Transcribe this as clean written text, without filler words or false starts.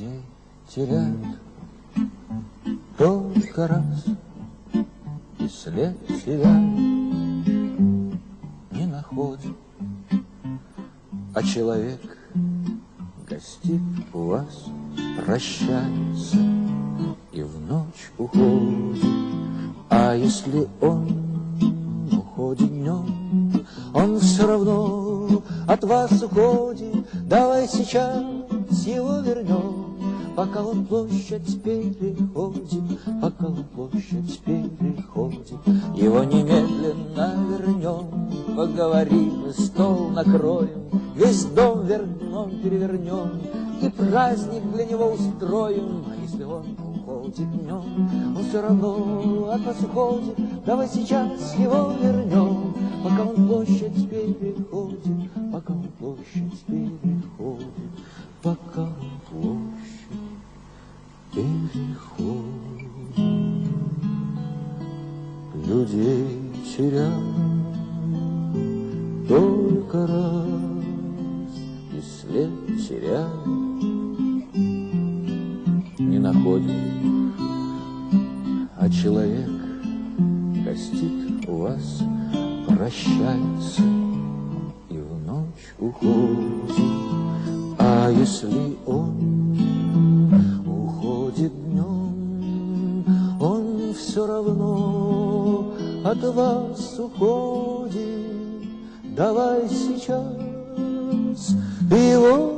людей теряют только раз, и след тебя не находит, а человек гостит у вас, прощается и в ночь уходит. А если он уходит днем, он все равно от вас уходит. Давай сейчас его вернем, пока он площадь переходит, пока он площадь переходит. Его немедленно вернем, поговорим и стол накроем, весь дом вернем, перевернем и праздник для него устроим. А если он уходит днем, он все равно от нас уходит. Давай сейчас его вернем, пока он площадь переходит, пока он площадь переходит, пока он площадь переходит. Людей теряют только раз, и след теряют не находит, а человек гостит у вас, прощается и в ночь уходит. А если он уходит днем, он все равно от вас уходит. Давай сейчас его